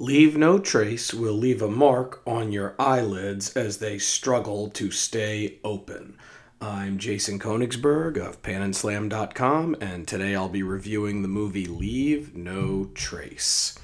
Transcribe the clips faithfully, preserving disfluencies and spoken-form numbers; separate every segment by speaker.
Speaker 1: Leave no trace will leave a mark on your eyelids as they struggle to stay open. I'm Jason Konigsberg of pan and slam dot com, and today I'll be reviewing the movie Leave No Trace.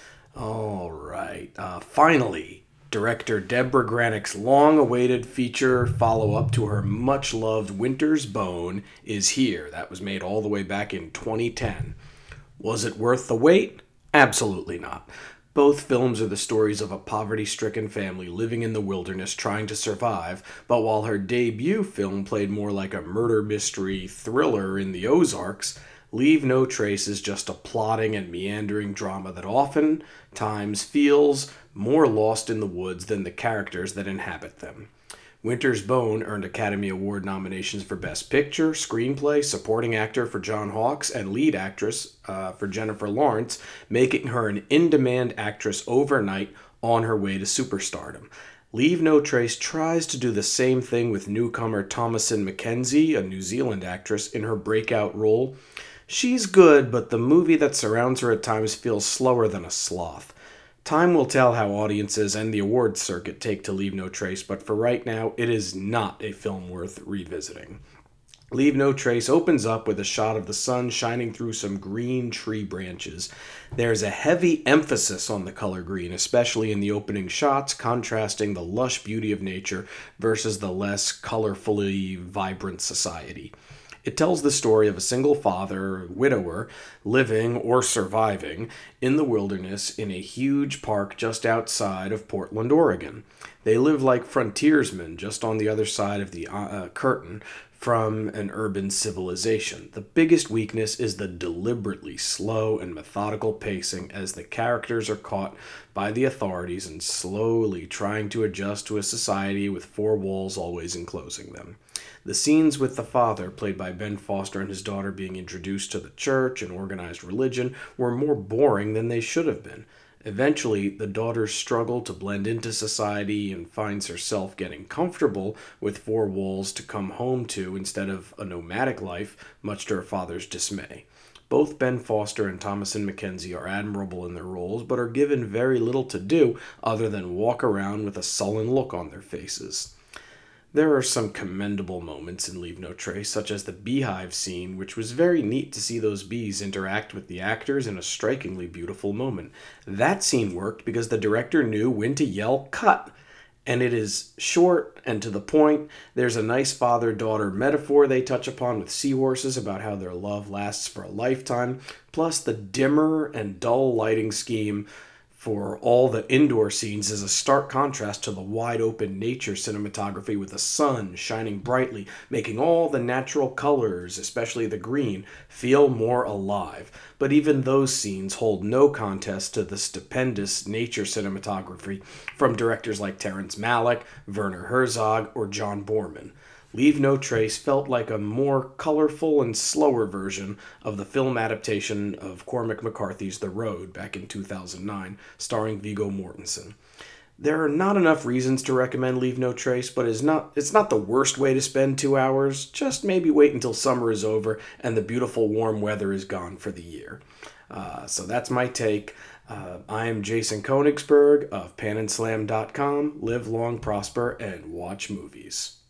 Speaker 1: All right, uh, finally, director Deborah Granick's long-awaited feature follow-up to her much-loved Winter's Bone is here. That was made all the way back in twenty ten. Was it worth the wait? Absolutely not. Both films are the stories of a poverty-stricken family living in the wilderness trying to survive, but while her debut film played more like a murder mystery thriller in the Ozarks, Leave No Trace is just a plodding and meandering drama that often times feels more lost in the woods than the characters that inhabit them. Winter's Bone earned Academy Award nominations for Best Picture, Screenplay, Supporting Actor for John Hawkes, and Lead Actress uh, for Jennifer Lawrence, making her an in-demand actress overnight on her way to superstardom. Leave No Trace tries to do the same thing with newcomer Thomasin McKenzie, a New Zealand actress, in her breakout role. She's good, but the movie that surrounds her at times feels slower than a sloth. Time will tell how audiences and the awards circuit take to Leave No Trace, but for right now, it is not a film worth revisiting. Leave No Trace opens up with a shot of the sun shining through some green tree branches. There's a heavy emphasis on the color green, especially in the opening shots, contrasting the lush beauty of nature versus the less colorfully vibrant society. It tells the story of a single father, widower, living or surviving in the wilderness in a huge park just outside of Portland, Oregon. They live like frontiersmen just on the other side of the uh, curtain from an urban civilization. The biggest weakness is the deliberately slow and methodical pacing as the characters are caught by the authorities and slowly trying to adjust to a society with four walls always enclosing them. The scenes with the father, played by Ben Foster, and his daughter being introduced to the church and organized religion were more boring than they should have been. Eventually, the daughter's struggle to blend into society and finds herself getting comfortable with four walls to come home to instead of a nomadic life, much to her father's dismay. Both Ben Foster and Thomasin McKenzie are admirable in their roles, but are given very little to do other than walk around with a sullen look on their faces. There are some commendable moments in Leave No Trace, such as the beehive scene, which was very neat to see those bees interact with the actors in a strikingly beautiful moment. That scene worked because the director knew when to yell, "Cut!" And it is short and to the point. There's a nice father-daughter metaphor they touch upon with seahorses about how their love lasts for a lifetime, plus the dimmer and dull lighting scheme for all the indoor scenes is a stark contrast to the wide-open nature cinematography with the sun shining brightly, making all the natural colors, especially the green, feel more alive. But even those scenes hold no contest to the stupendous nature cinematography from directors like Terrence Malick, Werner Herzog, or John Boorman. Leave No Trace felt like a more colorful and slower version of the film adaptation of Cormac McCarthy's The Road back in two thousand nine, starring Viggo Mortensen. There are not enough reasons to recommend Leave No Trace, but it's not, it's not the worst way to spend two hours. Just maybe wait until summer is over and the beautiful warm weather is gone for the year. Uh, so that's my take. Uh, I am Jason Konigsberg of pan and slam dot com. Live long, prosper, and watch movies.